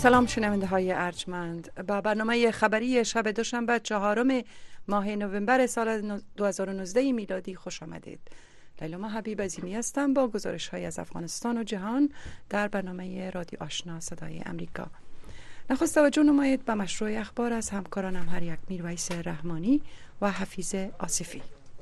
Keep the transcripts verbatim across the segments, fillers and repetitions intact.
سلام شنونده های ارجمند، با برنامه خبری شب دوشنبه چهارم ماه نوامبر سال دو هزار و نوزده میلادی خوش آمدید. لیلا حبیب عظیمی هستم با گزارش های از افغانستان و جهان در برنامه رادیو آشنا صدای امریکا. نخست توجه نمایید به مشروع اخبار از همکارانم هر یک میرویس رحمانی و حفیظ آصفی.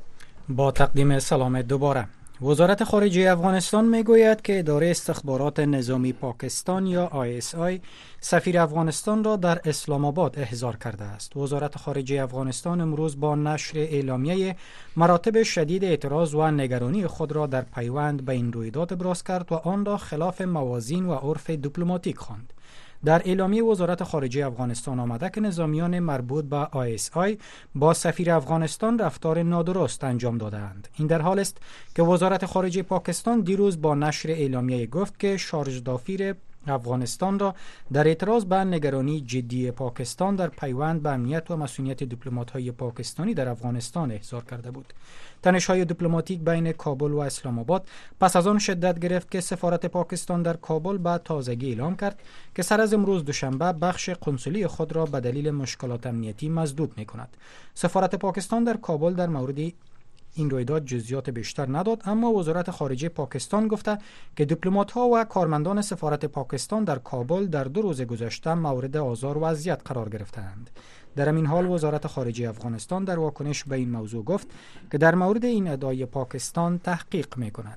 با تقدیم سلام دوباره، وزارت خارجه افغانستان میگوید که اداره استخبارات نظامی پاکستان یا آی اس آی سفیر افغانستان را در اسلام آباد احضار کرده است. وزارت خارجه افغانستان امروز با نشر اعلامیه مراتب شدید اعتراض و نگرانی خود را در پیوند به این رویداد ابراز کرد و آن را خلاف موازین و عرف دیپلماتیک خواند. در اعلامیه وزارت خارجه افغانستان آمده که نظامیان مربوط به آی اس آی با سفیر افغانستان رفتار نادرست انجام دادند. این در حال است که وزارت خارجه پاکستان دیروز با نشر اعلامیه گفت که شارژ دافیر افغانستان را در اعتراض به نگرانی جدی پاکستان در پیوند به امنیت و مسئولیت دیپلمات‌های پاکستانی در افغانستان احضار کرده بود. تنش‌های دیپلماتیک بین کابل و اسلام آباد پس از آن شدت گرفت که سفارت پاکستان در کابل به تازگی اعلام کرد که سر از امروز دوشنبه بخش قنسولی خود را به دلیل مشکلات امنیتی مسدود می‌کند. سفارت پاکستان در کابل در مورد این رویداد جزئیات بیشتر نداد، اما وزارت خارجه پاکستان گفته که دیپلمات‌ها و کارمندان سفارت پاکستان در کابل در دو روز گذشته مورد آزار و اذیت قرار گرفتند. در همین حال وزارت خارجه افغانستان در واکنش به این موضوع گفت که در مورد این ادعای پاکستان تحقیق می‌کند.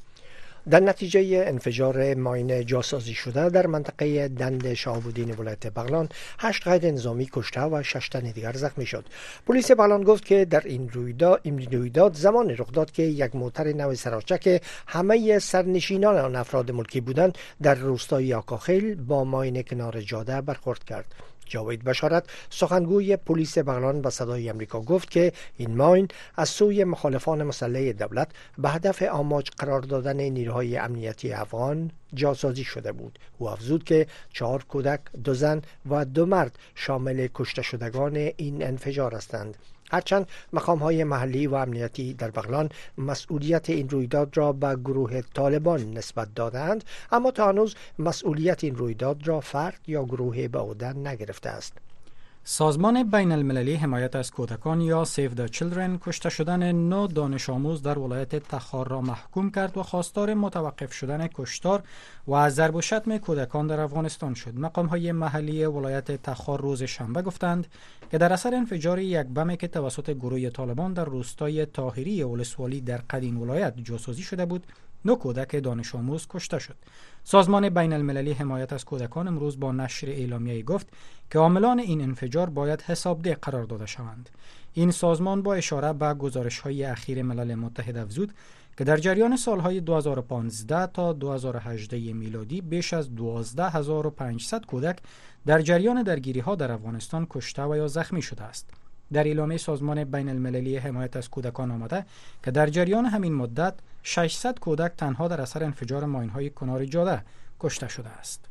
در نتیجه انفجار ماین جاسازی شده در منطقه دند شهاب‌الدین ولایت بغلان هشت قید نظامی کشته و شش تن دیگر زخمی شد. پلیس بغلان گفت که در این رویداد این رویداد زمان رخ داد که یک موتر نو سراچه که همه سرنشینان آن افراد ملکی بودند در روستای آقاخیل با ماین کنار جاده برخورد کرد. جاوید بشارت سخنگوی پلیس بغلان به صدای امریکا گفت که این ماین از سوی مخالفان مسلح دولت به هدف آماج قرار دادن نیروهای امنیتی افغان جاسازی شده بود. او افزود که چهار کودک، دو زن و دو مرد شامل کشته شدگان این انفجار هستند. هرچند مقام‌های محلی و امنیتی در بغلان مسئولیت این رویداد را به گروه طالبان نسبت دادند، اما تا هنوز مسئولیت این رویداد را فرد یا گروه به عهده نگرفته است. سازمان بین المللی حمایت از کودکان یا سیو د چیلدرن کشته شدن نه دانش آموز در ولایت تخار را محکوم کرد و خواستار متوقف شدن کشتار و ضرب و شتم کودکان در افغانستان شد. مقام‌های محلی ولایت تخار روز شنبه گفتند که در اثر انفجار یک بم که توسط گروه طالبان در روستای طاهری ولسوالی در قدیم ولایت جاسازی شده بود، نه کودک دانش آموز کشته شد. سازمان بین المللی حمایت از کودکان امروز با نشر اعلامیه گفت که عاملان این انفجار باید حسابده قرار داده شوند. این سازمان با اشاره به گزارش‌های اخیر ملل متحد افزود که در جریان سالهای دو هزار و پانزده تا دو هزار و هجده میلادی بیش از دوازده هزار و پانصد کودک در جریان درگیری‌ها در افغانستان کشته و یا زخمی شده است. در اعلامیه سازمان بین المللی حمایت از کودکان آمده که در جریان همین مدت ششصد کودک تنها در اثر انفجار ماین‌های کنار جاده کشته شده است.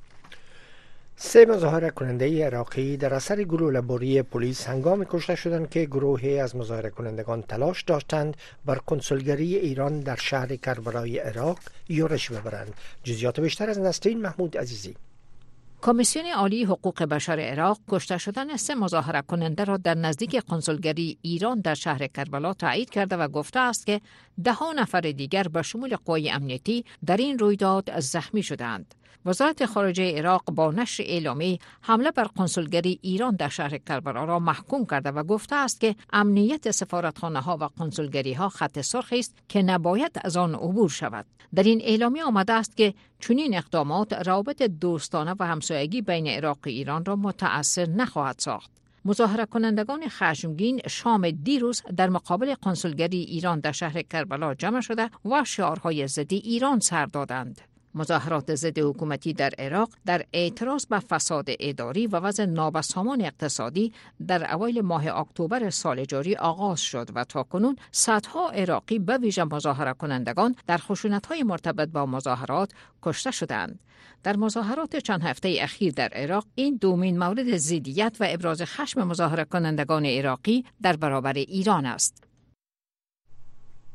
سه مظاهره کننده عراقی در اثر گلوله‌باری پلیس هنگام کشته شدند که گروهی از مظاهره کنندگان تلاش داشتند بر کنسولگری ایران در شهر کربلای عراق یورش ببرند. جزئیات بیشتر از نسرین محمود عزیزی. کمیسیون عالی حقوق بشر عراق کشته شدن سه مظاهره کننده را در نزدیک کنسولگری ایران در شهر کربلا تایید کرده و گفته است که ده ها نفر دیگر به شمول قوای امنیتی در این رویداد زخمی شدند. وزارت خارجه عراق با نشر اعلامیه حمله بر کنسولگری ایران در شهر کربلا را محکوم کرده و گفته است که امنیت سفارتخانه ها و کنسولگری ها خط سرخی است که نباید از آن عبور شود. در این اعلامیه آمده است که چنین اقدامات روابط دوستانه و همسایگی بین عراق و ایران را متأثر نخواهد ساخت. مظاهره کنندگان خشمگین شام دیروز در مقابل کنسولگری ایران در شهر کربلا جمع شده و شعارهای ضد ایران سر دادند. مظاهرات ضد حکومتی در عراق در اعتراض به فساد اداری و وضع نابسامان اقتصادی در اوایل ماه اکتبر سال جاری آغاز شد و تاکنون صدها عراقی به ویژه مظاهره کنندگان در خشونت‌های مرتبط با مظاهرات کشته شدند. در مظاهرات چند هفته اخیر در عراق این دومین مورد ضدیت و ابراز خشم مظاهره کنندگان عراقی در برابر ایران است.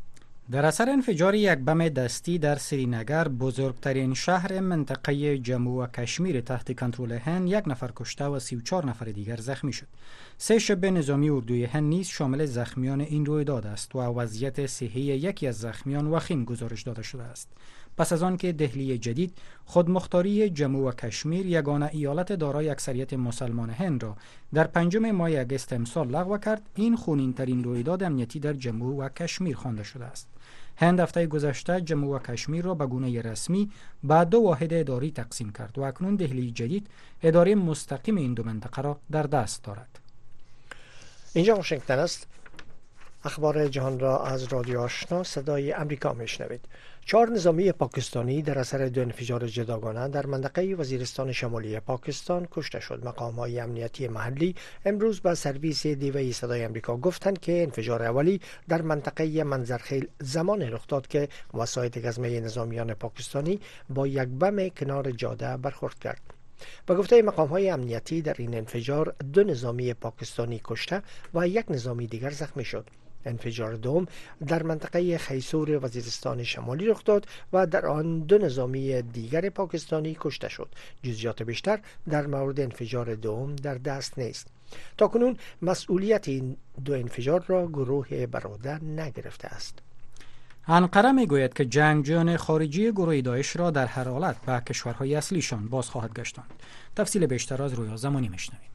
در اثر انفجار یک بم دستی در سرینگر، بزرگترین شهر منطقه جموں و کشمیر تحت کنترل هند، یک نفر کشته و سی و چهار نفر دیگر زخمی شد. سه شب نظامی اردوی هند نیز شامل زخمیان این رویداد است و وضعیت صحی یکی از زخمیان وخیم گزارش داده شده است. پس از آن که دهلی جدید خودمختاری جموں و کشمیر، یگانه ایالت دارای اکثریت مسلمان هند را در پنجم ماه اگست امسال لغو کرد، این خونین‌ترین رویداد امنیتی در جموں و کشمیر خوانده شده است. هند هفته گذشته جموں و کشمیر را به گونه رسمی به دو واحد اداری تقسیم کرد و اکنون دهلی جدید اداره مستقیم این دو منطقه را در دست دارد. اینجا واشنگتن است. اخبار جهان را از رادیو آشنا صدای امریکا میشنوید. چهار نظامی پاکستانی در اثر دو انفجار جداگانه در منطقه وزیرستان شمالی پاکستان کشته شد. مقام‌های امنیتی محلی امروز به سرویس دیوی صدای امریکا گفتند که انفجار اولی در منطقه منظرخیل زمان رخ داد که وسایط گزمه نظامیان پاکستانی با یک بم کنار جاده برخورد کرد. به گفته مقام‌های امنیتی در این انفجار دو نظامی پاکستانی کشته و یک نظامی دیگر زخمی شد. انفجار دوم در منطقه خیسور وزیرستان شمالی رخ داد و در آن دو نظامی دیگر پاکستانی کشته شد. جزئیات بیشتر در مورد انفجار دوم در دست نیست. تاکنون مسئولیت این دو انفجار را گروه برادر نگرفته است. انقره میگوید که جنگجویان خارجی گروه داعش را در هر حالت به کشورهای اصلیشان باز خواهد گشتاند. تفصیل بیشتر از رویا زمانی میشنویم.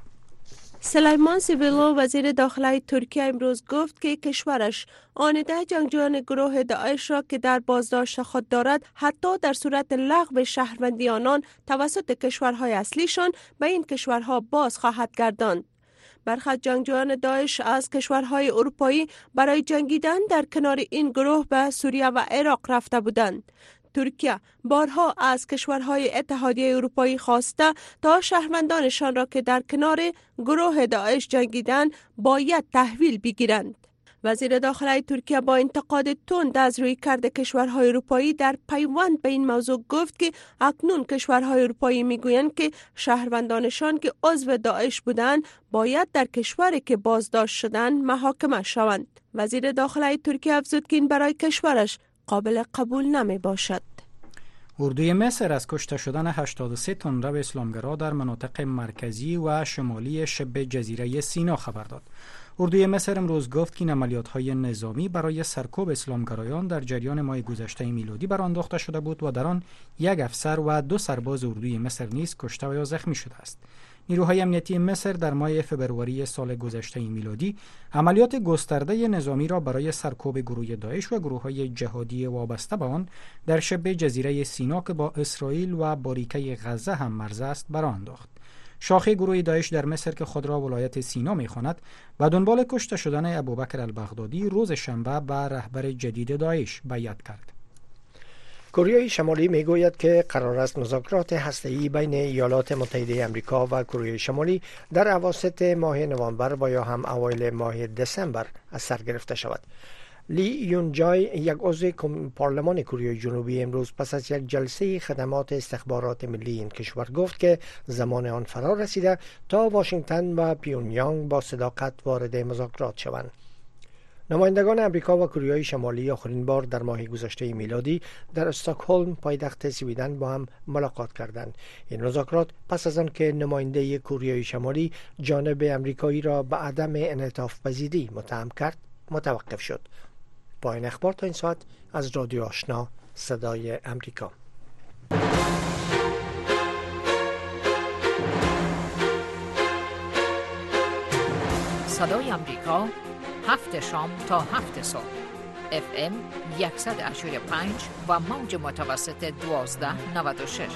سلیمان سیویلو وزیر داخلی ترکیه امروز گفت که کشورش آنده جنگجویان گروه داعش را که در بازداشت خود دارد حتی در صورت لغو شهروندی آنان توسط کشورهای اصلیشان به این کشورها باز خواهد گرداند. برخی جنگجویان داعش از کشورهای اروپایی برای جنگیدن در کنار این گروه به سوریه و عراق رفته بودند. ترکیه بارها از کشورهای اتحادیه اروپایی خواسته تا شهروندانشان را که در کنار گروه داعش جنگیدن باید تحویل بگیرند. وزیر داخلی ترکیه با انتقاد تند از رویکرد کشورهای اروپایی در پیوند به این موضوع گفت که اکنون کشورهای اروپایی میگویند که شهروندانشان که عضو داعش بودند باید در کشوری که بازداشت شدند محاکمه شوند. وزیر داخلی ترکیه افزود که این برای کشورش قابل قبول نمی باشد. اردوی مصر از کشته شدن هشتاد و سه تندرو اسلامگرا در مناطق مرکزی و شمالی شبه جزیره سینا خبر داد. اردوی مصر امروز گفت که این عملیات‌های نظامی برای سرکوب اسلامگرایان در جریان ماه گذشته میلادی برانداخته شده بود و در آن یک افسر و دو سرباز اردوی مصر نیز کشته و یا زخمی شده است. نیروهای امنیتی مصر در ماه فبروری سال گذشته میلادی عملیات گسترده نظامی را برای سرکوب گروه داعش و گروه‌های جهادی وابسته به آن در شبه جزیره سینا که با اسرائیل و باریکه غزه هم مرز است برانداخت. شاخه گروه داعش در مصر که خود را ولایت سینا می‌خواند و دنبال کشته شدن ابوبکر البغدادی روز شنبه به رهبر جدید داعش بیعت کرد. کره شمالی میگوید که قرار است مذاکرات هسته‌ای بین ایالات متحده آمریکا و کره شمالی در اواسط ماه نوامبر و یا هم اوایل ماه دسامبر از سر گرفته شود. لی یون جای، یک عضو پارلمان کره جنوبی، امروز پس از یک جلسه خدمات استخبارات ملی این کشور گفت که زمان آن فرا رسیده تا واشنگتن و پیونیانگ با صداقت وارد مذاکرات شوند. نمایندگان امریکا و کره شمالی آخرین بار در ماه گذشته میلادی در استکهلم پایتخت سویدن با هم ملاقات کردند. این مذاکرات پس از آن که نماینده کره شمالی جانب امریکایی را به عدم انعطاف پذیری متهم کرد متوقف شد. با این اخبار تا این ساعت از رادیو آشنا صدای امریکا. صدای امریکا، هفت شام تا هفت صبح، اف ام صد و هشتاد و پنج و موج متوسط دوازده نود و شش.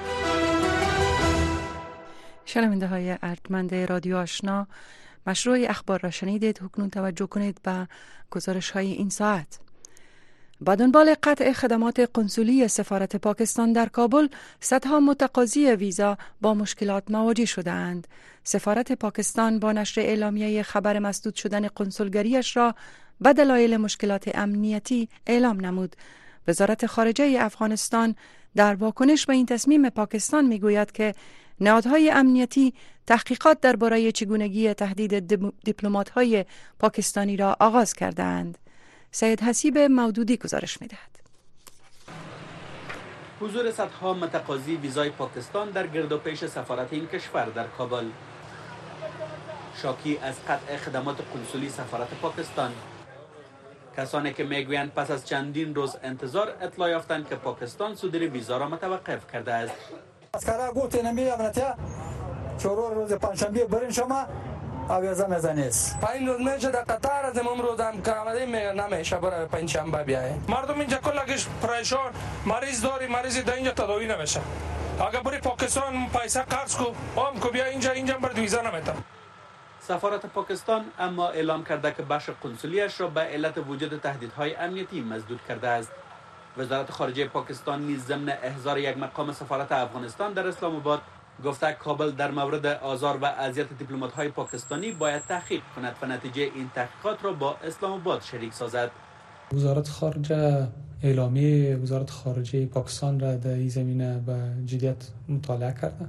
شنونده های ارجمند رادیو آشنا، مشروع اخبار را شنیدید. اکنون توجه کنید به گزارش های این ساعت. با دنبال قطع خدمات قنسولی سفارت پاکستان در کابل، صدها متقاضی ویزا با مشکلات مواجه شدند. سفارت پاکستان با نشر اعلامیه خبر مسدود شدن قنسولگریش را به دلایل مشکلات امنیتی اعلام نمود. وزارت خارجه افغانستان در واکنش به این تصمیم پاکستان میگوید که نهادهای امنیتی تحقیقات درباره چگونگی تهدید دیپلمات‌های پاکستانی را آغاز کردند. سید حسیب مودودی گزارش می‌دهد. حضور صدها متقاضی ویزای پاکستان در گردوپیش سفارت این کشور در کابل، شاکی از قطع خدمات قنسولی سفارت پاکستان. کسانی که میگویند پس از چندین روز انتظار اطلاع یافتند که پاکستان صدور ویزا را متوقف کرده است. اسکارا گفت نمی امنیته چهار روز پنجشنبه برین شما آویزا مزنیست پنج روز میشه در قطار از امروز هم که آمده میگه نمیشه برای پنجشنبه بیایه. مردم اینجا کلگش پریشان، مریض داری مریض در اینجا تداوی نمیشه. اگر بری پاکستان پیسه قرض کو هم کو بیا اینجا اینجا بر ویزا نمیده. سفارت پاکستان اما اعلام کرده که بخش قنسولیش را به علت وجود تهدیدهای امنیتی مسدود کرده است. وزارت خارجه پاکستان نیز ضمن احضار یک مقام سفارت افغانستان در اسلام آباد گفته کابل در مورد آزار و اذیت دیپلمات‌های پاکستانی باید تحقیق کند و نتیجه این تحقیقات را با اسلام آباد شریک سازد. وزارت خارجه اعلامیه وزارت خارجه پاکستان را در این زمینه به جدیت مطالعه کرده.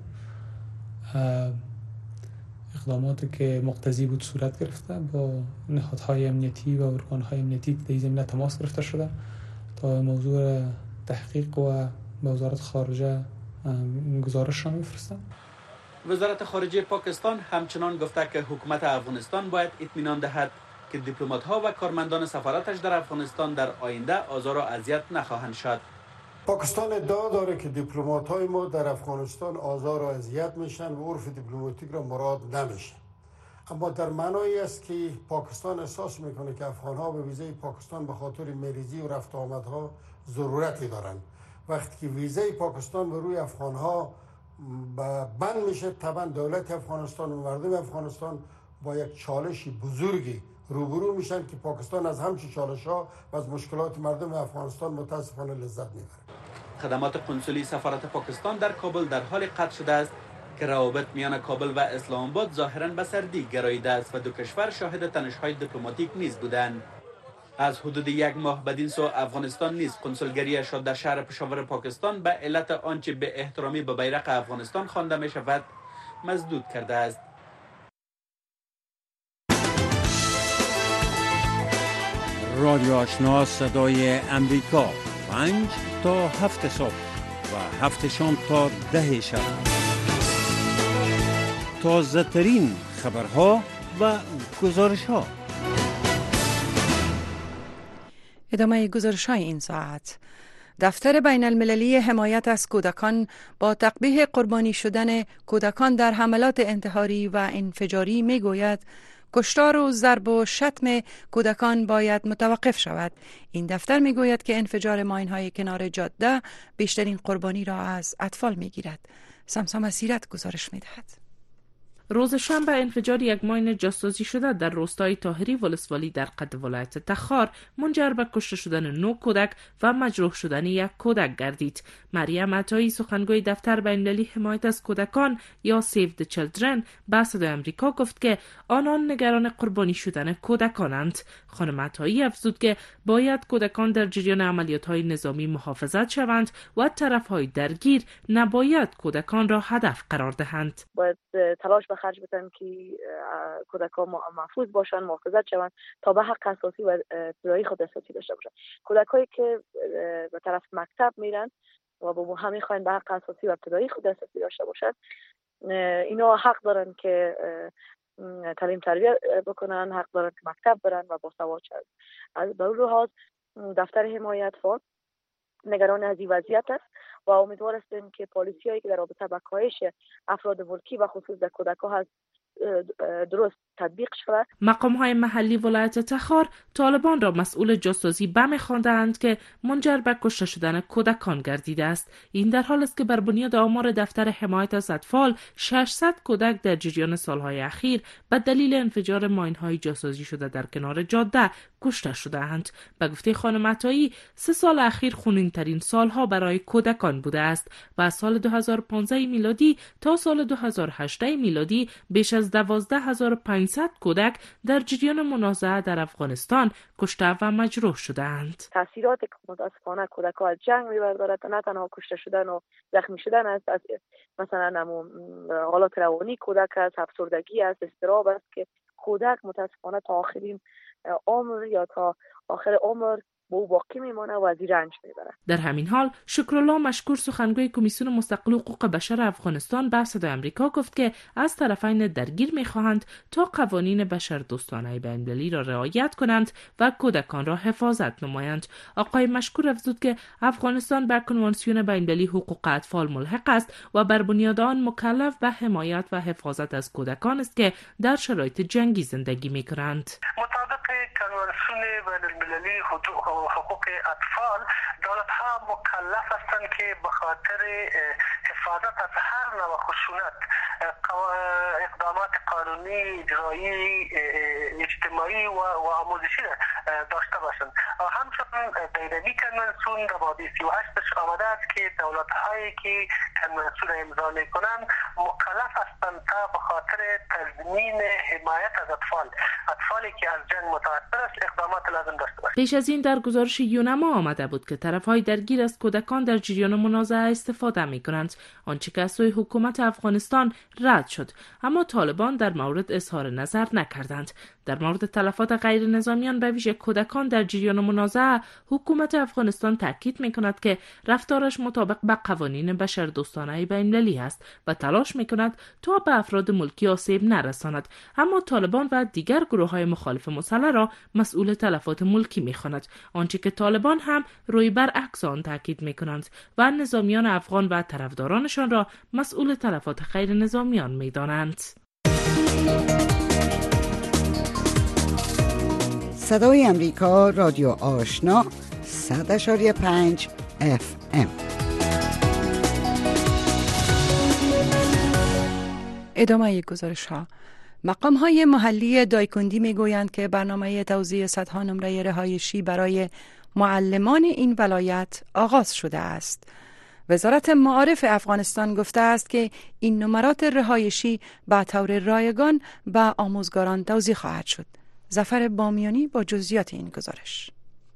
اقداماتی که مقتضی بود صورت گرفته، با نهادهای امنیتی و ارگانهای امنیتی در این زمینه تماس گرفته شده تا موضوع تحقیق و به وزارت خارجه گزارش را می‌فرستند. وزارت خارجه پاکستان همچنان گفته که حکومت افغانستان باید اطمینان دهد که دیپلمات‌ها و کارمندان سفارتش در افغانستان در آینده آزار و اذیت نخواهند شد. پاکستان ادعا داره که دیپلمات‌های ما در افغانستان آزار و اذیت میشن و عرف دیپلماتیک را مراد نمیشه. اما در معنایی است که پاکستان احساس میکنه که افغان‌ها به ویزای پاکستان به خاطر مریضی و رفت آمدها ضرورتی دارند. وقتی که ویزای پاکستان به روی افغان‌ها بند میشه، طبعا دولت افغانستان و مردم افغانستان با یک چالش بزرگی روبرو میشن که پاکستان از همچین چالش‌ها و از مشکلات مردم افغانستان متاسفانه لذت میبره. خدمات قنسولی سفارت پاکستان در کابل در حال قطع شده است که روابط میان کابل و اسلام آباد ظاهراً به سردی گراییده است و دو کشور شاهد تنش‌های دیپلماتیک نیز بودند. از حدود یک ماه بدین سو افغانستان نیز قنسولگریش را در شهر پشاور پاکستان به علت آنچه به احترامی به بیرق افغانستان خوانده می شود مسدود کرده است. رادیو آشنا صدای امریکا، پنج تا هفت صبح و هفت شام تا ده شب. تازه ترین خبرها و گزارش ها. ادامه گزارش های این ساعت. دفتر بین المللی حمایت از کودکان با تقبیح قربانی شدن کودکان در حملات انتحاری و انفجاری می گوید کشتار و ضرب و شتم کودکان باید متوقف شود. این دفتر می گوید که انفجار ماین های کنار جاده بیشترین قربانی را از اطفال می گیرد. سمسام اسیرت گزارش می دهد. روز شنبه انفجار یک ماین جاسوسی شده در روستای طاهری ولسوالی در قد ولایت تخار منجر به کشته شدن نو کودک و مجروح شدن یک کودک گردید. مریم عطایی سخنگوی دفتر بین المللی حمایت از کودکان یا سیو د چیلدرن به صدای آمریکا گفت که آنان نگران قربانی شدن کودکانند. خانم عطایی افزود که باید کودکان در جریان عملیات‌های نظامی محافظت شوند و طرف‌های درگیر نباید کودکان را هدف قرار دهند. باید تلاش خرج بدن که کودکان محفوظ باشن، محافظت شوند تا به حق اساسی و ابتدایی خود دسترسی داشته باشند. کودکایی که به طرف مکتب میرن و با همین خواهند به حق اساسی و ابتدایی خود دسترسی داشته باشند، اینا حق دارن که تعلیم تربیت بکنن، حق دارن که مکتب برن و باسواد شوند. از به اون لحاظ دفتر حمایت فعال نگران از این وضعیت است و امیدوار هستیم که پالیسی‌هایی که در رابطه با کاهش افراد ملکی و خصوص در کودکان هست درست تطبیق شود. مقام‌های محلی ولایت تخار طالبان را مسئول جاسوسی بم خواندند که منجر به کشته شدن کودکان گردیده است. این در حال است که بر بنیاد آمار دفتر حمایت از اطفال ششصد کودک در جریان سالهای اخیر به دلیل انفجار ماین‌های جاسوسی شده در کنار جاده کشته شده‌اند. به گفته خانم عطایی سه سال اخیر خونین‌ترین سالها برای کودکان بوده است و از سال دو هزار و پانزده میلادی تا سال دو هزار و هجده میلادی بیش از دوازده هزار و پانصد کودک در جریان منازعه در افغانستان کشته و مجروح شدند. تاثیرات که متاسفانه کودکان از جنگ میبردارد نه تنها کشته شدن و زخمی شدن است، مثلا حالات روانی کودک است، افسردگی است، اضطراب است که کودک متاسفانه تا آخرین عمر یا تا آخر عمر با او باقی میمانه و از این رنج میبره. در همین حال شکرالله مشکور سخنگوی کمیسیون مستقل حقوق بشر افغانستان به صدای آمریکا گفت که از طرفین درگیر میخواهند تا قوانین بشر دوستانه بین‌المللی را رعایت کنند و کودکان را حفاظت نمایند. آقای مشکور افزود که افغانستان به کنوانسیون بین‌المللی حقوق اطفال ملحق است و بر بنیاد آن مکلف به حمایت و حفاظت از کودکان است که در شرایط جنگی زندگی میکنند. مطابق کنوانسیون بین‌المللی حقوق اطفال، دولت ها مکلف هستند که به خاطر حفاظت از هر نوع خشونت اقدامات قانونی، اجرایی، اجتماعی و, و آموزشی داشته باشند. همچنین در این کنوانسیون در ماده سی و هشت آمده است که دولت هایی که کنوانسیون امضا میکنند مکلف هستند تا به خاطر تضمین حمایت از اطفال اطفالی که از جنگ متاثر است اقدامات لازم داشته باشند. پیش از این در گزارش یونما آمده بود که طرفهای درگیر از کودکان در جریان منازعه استفاده می کنند، آنچه که از سوی حکومت افغانستان رد شد، اما طالبان در مورد اظهار نظر نکردند. در مورد تلفات غیر نظامیان به ویژه کودکان در جریان منازعه، حکومت افغانستان تاکید می کند که رفتارش مطابق به قوانین بشر دوستانه بین‌المللی است و تلاش می کند تا به افراد ملکی آسیب نرساند، اما طالبان و دیگر گروه های مخالف مسلح را مسئول تلفات ملکی می خواند، آنچه که طالبان هم روی برعکس آن تاکید می کنند و نظامیان افغان و طرفدارانشان را مسئول تلفات غیر نظامیان می دانند. صدای امریکا، رادیو آشنا، صد اشاری پنج اف ام. ادامه گزارش ها. مقام های محلی دایکندی می گویند که برنامه توزیع صدها نمره رهایشی برای معلمان این ولایت آغاز شده است. وزارت معارف افغانستان گفته است که این نمرات رهایشی به طور رایگان به آموزگاران توزیع خواهد شد. ظفر بامیانی با جزئیات این گزارش.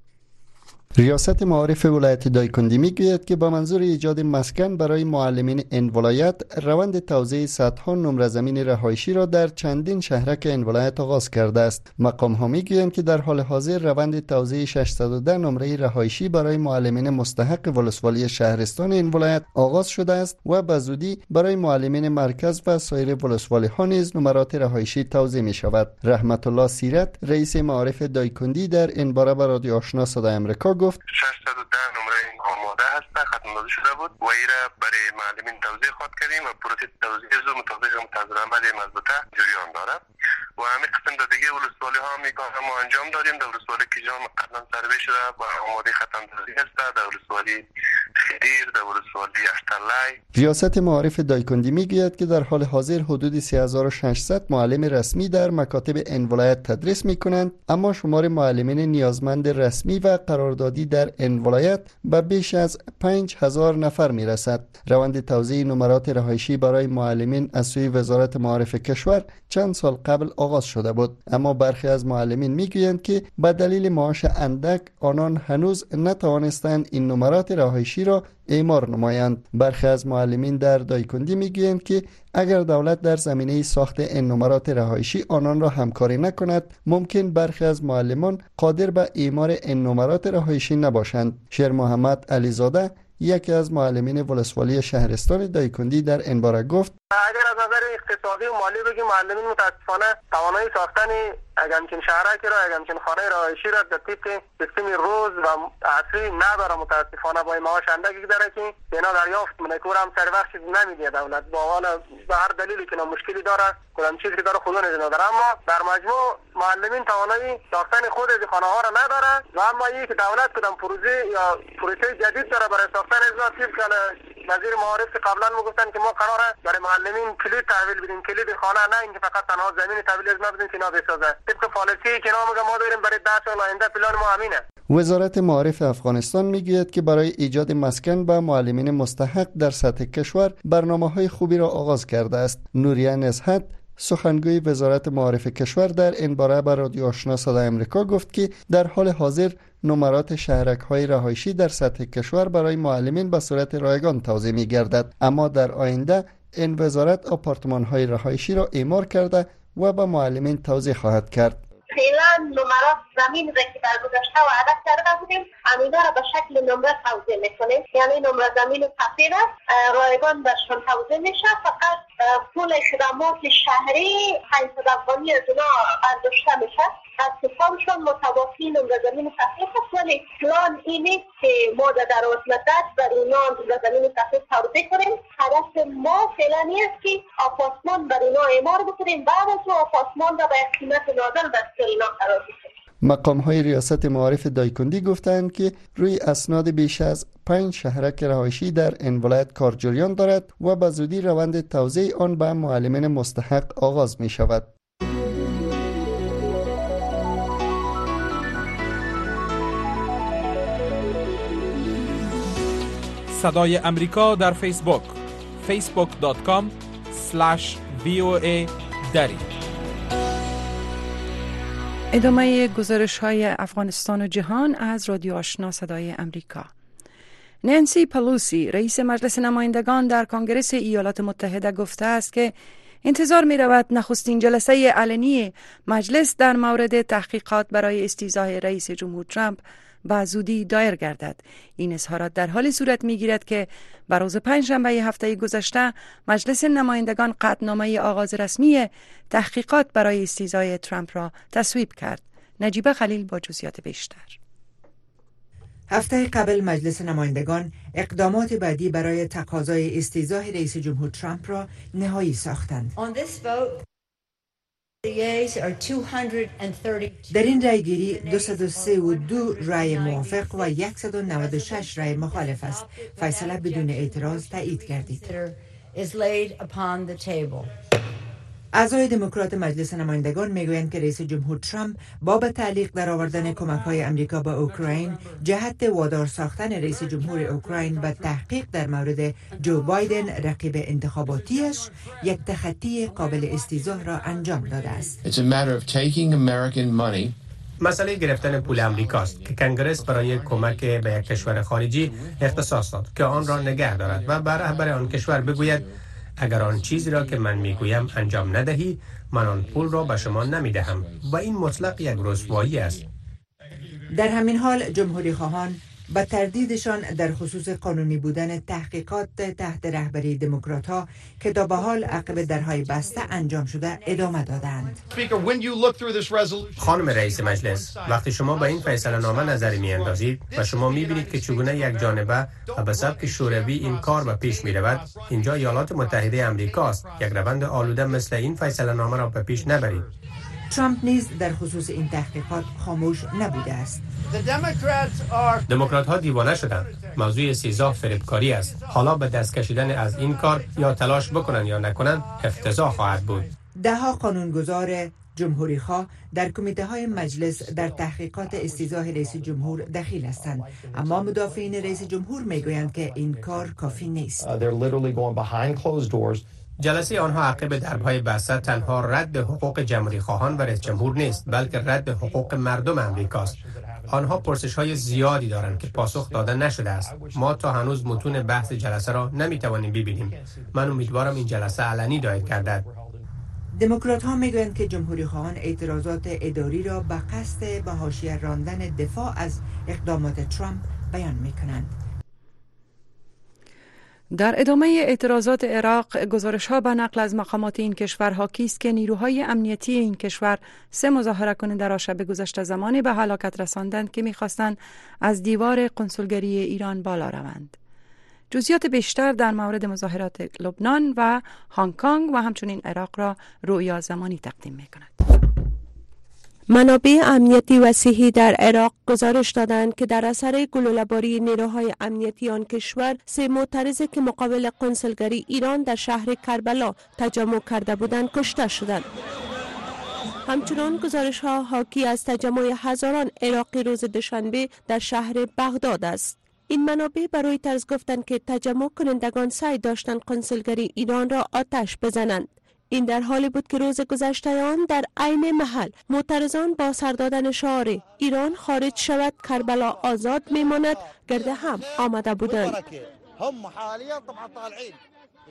ریاست معارف ولایت دایکندی میگوید که با منظور ایجاد مسکن برای معلمین این ولایت روند توزیع صدها نمره زمین رهایشی را در چندین شهرک این ولایت آغاز کرده است. مقام ها میگویند که در حال حاضر روند توزیع ششصد و ده نمره رهایشی برای معلمین مستحق ولسوالی شهرستان این ولایت آغاز شده است و به زودی برای معلمین مرکز و سایر ولسوالی ها نیز نمرات رهایشی توزیع می شود. رحمت الله سیرت رئیس معارف دایکندی در این باره به رادیو آشنا صدای آمریکا گفت ششصد و ده نمره آماده هست، ختم داده شده بود و این را برای معلمین توزیع خواهد کردیم و پروسه توزیع زو مطابق متنظر عمل مضبوطه جریان دارد و همین قسم در دیگه ولسوالی ها میکنه ما انجام دادیم. در ولسوالی که جام قبلا سروی شده و آماده ختم داده است، در ولسوالی خدیر، در ولسوالی اشترلای. ریاست معارف دایکندی میگوید که در حال حاضر حدود سه هزار و ششصد معلم رسمی در مکاتب این ولایت تدریس میکنند، اما شمار معلمین نیازمند رسمی و قراردادی در این ولایت به بیش از پنج هزار نفر میرسد. روند توزیع نمرات رهایشی برای معلمین از سوی وزارت معارف کشور چند سال قبل آغاز شده بود، اما برخی از معلمین میگویند که به دلیل معاش اندک آنان هنوز نتوانستند این نمرات رهایشی را اعمار نمایند. برخی از معلمین در دایکندی میگویند که اگر دولت در زمینه ساخت این نمرات رهایشی آنان را همکاری نکند، ممکن برخی از معلمان قادر به اعمار این نمرات رهایشی نباشند. شیر محمد علیزاده یکی از معلمین ولسوالی شهرستان دایکندی در این باره گفت اگر از نظر اقتصادی و مالی بگیم معلمین متاسفانه توانایی ساختن اگر همچین شهرکی را اگر همچین خانه رهایشی را در طبق سیستم روز و عصری نداره. متاسفانه با معاش اندکی داره که اینا دریافت منکور هم سر وقت چیز نمیده دولت با حال به هر دلیلی که مشکلی داره کدام چیزی که داره خدا نداره، اما در مجموع معلمین توانایی ساختن خود از خانه ها را نداره و اما این که دولت کدام پروژه یا پروژه جدید داره برای ساختن از طبق وزیر معارف که قبلا میگفتن که ما قراره برای معلمین کلید تحویل بدیم، کلید خانه، نه اینکه فقط تنها زمین تحویل از ما بدیم که اینا بسازه. طبق پالیسی که ما میگم ما داریم برای ده سال آینده پلان ما همینه. وزارت معارف افغانستان میگوید که برای ایجاد مسکن به معلمین مستحق در سطح کشور برنامه‌های خوبی را آغاز کرده است. نوریه نزهت سخنگوی وزارت معارف کشور در این باره به رادیو آشنا صدای آمریکا گفت که در حال حاضر نمرات شهرک‌های رهایشی در سطح کشور برای معلمین به صورت رایگان توزیع می‌گردد، اما در آینده این وزارت آپارتمان‌های رهایشی را اعمار کرده و به معلمین توضیح خواهد کرد. فعلا نمرات زمین را که در گذشته وعده کرده بودیم همینا را به شکل نمره توزیع میکنیم، یعنی نمره زمین سفید است، رایگان برشان توزیع میشه، فقط پول خدمات شهری پانصد افغانی از اونا برداشته میشه، از حسابشون متوافی نمره زمین سفید است، ولی پلان این نیست که ما در دراز مدت بر اونا نمره زمین سفید توزیع کنیم. هدف ما فعلا است که آپارتمان بر اونا اعمار بکنیم، بعد از اون آپارتمان را به قیمت نازل دستور اینا قرار بدیم. مقام های ریاست معارف دایکندی گفتند که روی اسناد بیش از پنج شهرک رهایشی در این ولایت کار جریان دارد و به زودی روند توزیع آن به معلمین مستحق آغاز می شود. صدای امریکا در فیسبوک فیسبوک دات کام اسلش وی او ای دری. ادامه گزارش های افغانستان و جهان از رادیو آشنا صدای امریکا. نانسی پلوسی رئیس مجلس نمایندگان در کنگره ایالات متحده گفته است که انتظار می رود نخستین جلسه علنی مجلس در مورد تحقیقات برای استیضاح رئیس جمهور ترامپ به زودی دایر گردد. این اظهارات در حالی صورت می گیرد که بر روز پنجشنبه هفته گذشته مجلس نمایندگان قطعنامه آغاز رسمی تحقیقات برای استیضاح ترامپ را تصویب کرد. نجیبه خلیل با جزئیات بیشتر. هفته قبل مجلس نمایندگان اقدامات بعدی برای تقاضای استیضاح رئیس جمهور ترامپ را نهایی ساختند. در این رای گیری دویست و سی و دو رای موافق و صد و نود و شش رای مخالف است. فیصله بدون اعتراض تایید گردید. اعضای دموکرات مجلس نمایندگان میگویند که رئیس جمهور ترامپ با به تعلیق در آوردن کمک‌های امریکا به اوکراین جهت وادار ساختن رئیس جمهور اوکراین به تحقیق در مورد جو بایدن رقیب انتخاباتیش یک تخطی قابل استیضاح را انجام داده است. It's a matter of taking American money. مسئله گرفتن پول امریکاست که کنگرس برای کمک به یک کشور خارجی اختصاص داد که آن را نگه دارد و بر رهبر آن کشور بگوید اگر آن چیزی را که من میگویم انجام ندهی من آن پول را به شما نمیدهم و این مطلق یک رسوایی است. در همین حال جمهوری خواهان با تردیدشان در خصوص قانونی بودن تحقیقات تحت رهبری دموکرات‌ها که تا به حال عقب درهای بسته انجام شده ادامه دادند. خانم رئیس مجلس، وقتی شما به این فیصله نامه نظری میاندازید و شما میبینید که چگونه یک جانبه و به سبک شوروی این کار به پیش میرود، اینجا ایالات متحده امریکاست. یک روند آلوده مثل این فیصله نامه را به پیش نبرید. ترامپ نیز در خصوص این تحقیقات خاموش نبوده است. دموکرات ها دیوانه شدند. موضوع استیضاح فریبکاری است. حالا به دست کشیدن از این کار یا تلاش بکنن یا نکنن افتضاح خواهد بود. ده ها قانونگذار جمهوری خواه در کمیته های مجلس در تحقیقات استیضاح رئیس جمهور دخیل هستند، اما مدافعین رئیس جمهور میگویند که این کار کافی نیست. جلسه آنها عقب درهای بسته تنها رد حقوق جمهوری خواهان و رئیس جمهور نیست، بلکه رد حقوق مردم امریکاست. آنها پرسش های زیادی دارند که پاسخ داده نشده است. ما تا هنوز متون بحث جلسه را نمیتوانیم ببینیم. من امیدوارم این جلسه علنی دایر گردد. دموکرات ها میگویند که جمهوری خواهان اعتراضات اداری را به قصد به حاشیه راندن دفاع از اقدامات ترامپ بیان میکنند. در ادامه اعتراضات عراق، گزارش‌ها به نقل از مقامات این کشور حاکی است که نیروهای امنیتی این کشور سه مظاهره کننده را شب گذشته زمانی به هلاکت رساندند که می‌خواستند از دیوار قنسولگری ایران بالا روند. جزئیات بیشتر در مورد مظاهرات لبنان و هنگ کنگ و همچنین عراق را رویا زمانی تقدیم می‌کند. منابع امنیتی وسیعی در عراق گزارش دادند که در اثر گلوله‌باری نیروهای امنیتی آن کشور سه معترض که مقابل قنسولگری ایران در شهر کربلا تجمع کرده بودند کشته شدند. همچنان گزارش ها حاکی از تجمع هزاران عراقی روز دوشنبه در شهر بغداد است. این منابع برای طرز گفتند که تجمع کنندگان سعی داشتند قنسولگری ایران را آتش بزنند. این در حالی بود که روز گذشته آن در عین محل معترضان با سر دادن شعار ایران خارج شود کربلا آزاد میماند گرد هم آمده بودند.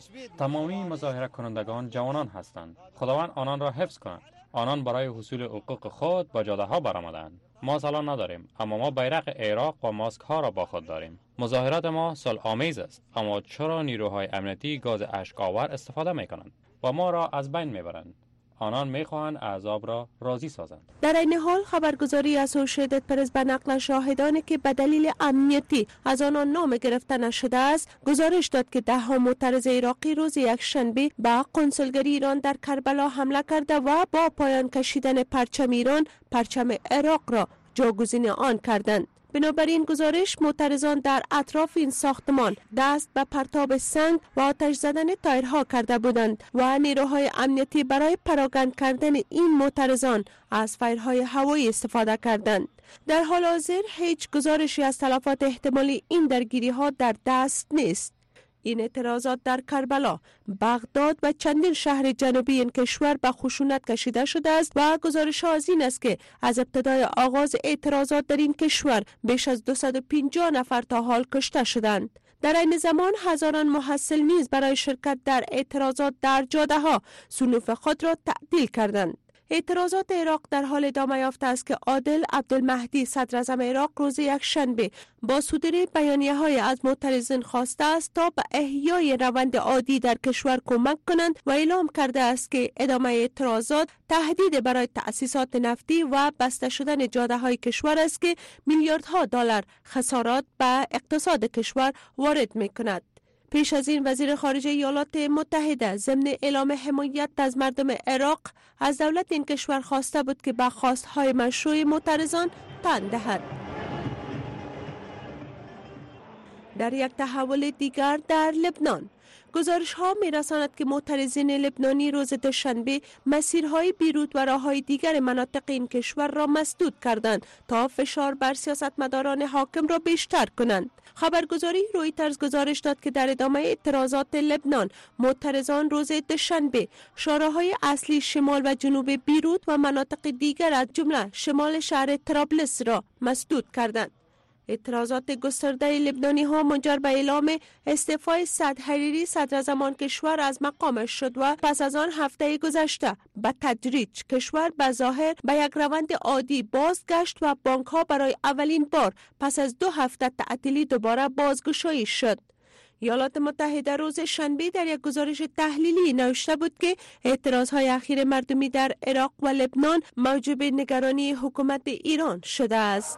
تمامی مظاهره کنندگان جوانان هستند. خداوند آنان را حفظ کند. آنان برای حصول حقوق خود با جاده ها برآمدند. ما سلاح نداریم، اما ما بیرق عراق و ماسک ها را با خود داریم. مظاهرات ما صلح آمیز است، اما چرا نیروهای امنیتی گاز اشک آور استفاده می کنند و ما را از بین می برند؟ آنان می خواهند اعضاب را راضی سازند. در این حال خبرگزاری اسوسییتد پرس به نقل شاهدانی که به دلیل امنیتی از آنان نام گرفته نشده است گزارش داد که ده ها معترض عراقی روز یکشنبه به کنسولگری ایران در کربلا حمله کرده و با پایان کشیدن پرچم ایران پرچم عراق را جاگزین آن کردند. بنابراین گزارش معترضان در اطراف این ساختمان دست به پرتاب سنگ و آتش زدن تایرها کرده بودند و نیروهای امنیتی برای پراگند کردن این معترضان از فایرهای هوایی استفاده کردند. در حال حاضر هیچ گزارشی از تلفات احتمالی این درگیری ها در دست نیست. این اعتراضات در کربلا، بغداد و چندین شهر جنوبی این کشور به خشونت کشیده شده است و گزارش ها از این است که از ابتدای آغاز اعتراضات در این کشور بیش از دویست و پنجاه نفر تا حال کشته شدند. در این زمان هزاران محصل نیز برای شرکت در اعتراضات در جاده ها صنوف خود را تعطیل کردند. اعتراضات عراق در حال ادامه یافته است که عادل عبدالمهدی صدر اعظم عراق روز یکشنبه با صدور بیانیه های از معترضین خواسته است تا به احیای روند عادی در کشور کمک کنند و اعلام کرده است که ادامه اعتراضات تهدید برای تأسیسات نفتی و بسته شدن جاده های کشور است که میلیاردها دلار خسارات به اقتصاد کشور وارد می کند. پیش از این وزیر خارجه ایالات متحده ضمن اعلام حمایت از مردم عراق از دولت این کشور خواسته بود که به خواستهای مشروع معترضان تن دهد. در یک تحول دیگر در لبنان گزارش ها می رساند که معترضین لبنانی روز دوشنبه مسیرهای بیروت و راههای دیگر مناطق این کشور را مسدود کردند تا فشار بر سیاستمداران حاکم را بیشتر کنند. خبرگزاری رویترز گزارش داد که در ادامه اعتراضات لبنان معترضان روز دوشنبه شاراهای اصلی شمال و جنوب بیروت و مناطق دیگر از جمله شمال شهر طرابلس را مسدود کردند. اعتراضات گسترده لبنانی ها منجر به اعلام استعفای سعد حریری صدراعظم کشور از مقامش شد و پس از آن هفته گذشته به تدریج کشور به ظاهر به یک روند عادی بازگشت و بانک ها برای اولین بار پس از دو هفته تعطیلی دوباره بازگشایی شد. ایالات متحده روز شنبه در یک گزارش تحلیلی نوشته بود که اعتراضهای اخیر مردمی در عراق و لبنان موجب نگرانی حکومت ایران شده است.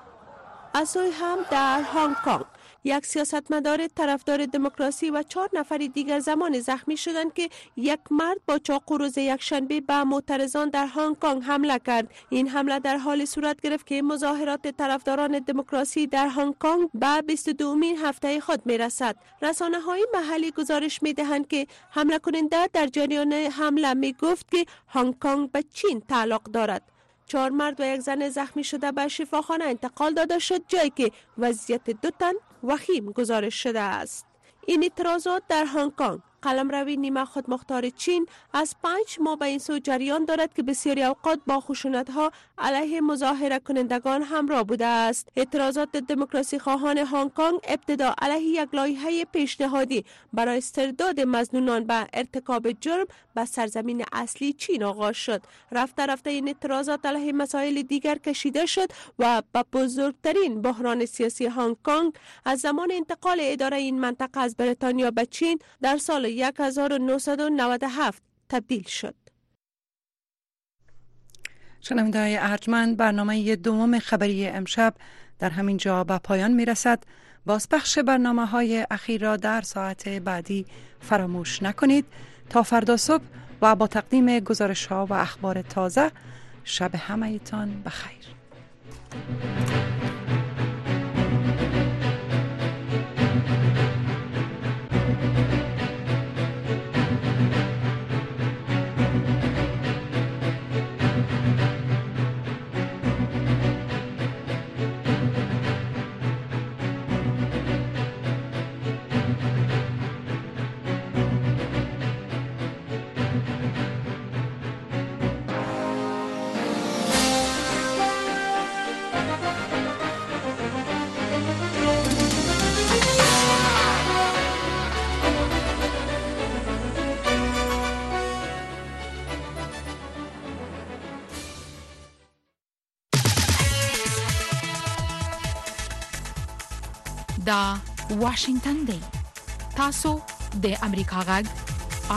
از سوی هم در هنگ کنگ یک سیاستمدار طرفدار دموکراسی و چهار نفر دیگر زمان زخمی شدند که یک مرد با چاقو روز یکشنبه به معترضان در هنگ کنگ حمله کرد. این حمله در حال صورت گرفت که مظاهرات طرفداران دموکراسی در هنگ کنگ به بیست و دومین هفته خود می رسد. رسانه های محلی گزارش می دهند که حمله کننده در جریان حمله می گفت که هنگ کنگ به چین تعلق دارد. چهار مرد و یک زن زخمی شده به شفاخانه انتقال داده شد، جایی که وضعیت دو تن وخیم گزارش شده است. این اعتراضات در هنگ کنگ قلمروی نیمه خودمختار چین از پنج ماه به این سو جریان دارد که بسیاری اوقات با خشونت‌ها علیه مظاهره کنندگان همراه بوده است. اعتراضات دموکراسی خواهان هنگ کنگ ابتدا علیه یک لایحه پیشنهادی برای استرداد مظنونان به ارتکاب جرم به سرزمین اصلی چین آغاز شد. رفته رفته این اعتراضات علیه مسائل دیگر کشیده شد و به بزرگترین بحران سیاسی هنگ کنگ از زمان انتقال اداره این منطقه از بریتانیا به چین در سال هزار و نهصد و نود و هفت تبدیل شد. شنونده‌های ارجمند، برنامه دوم خبری امشب در همین جا به پایان می رسد. بازپخش برنامه های اخیر را در ساعت بعدی فراموش نکنید. تا فردا صبح و با تقدیم گزارش ها و اخبار تازه، شب همه تان بخیر. دا واشنگتن دی تاسو د امریکا غږ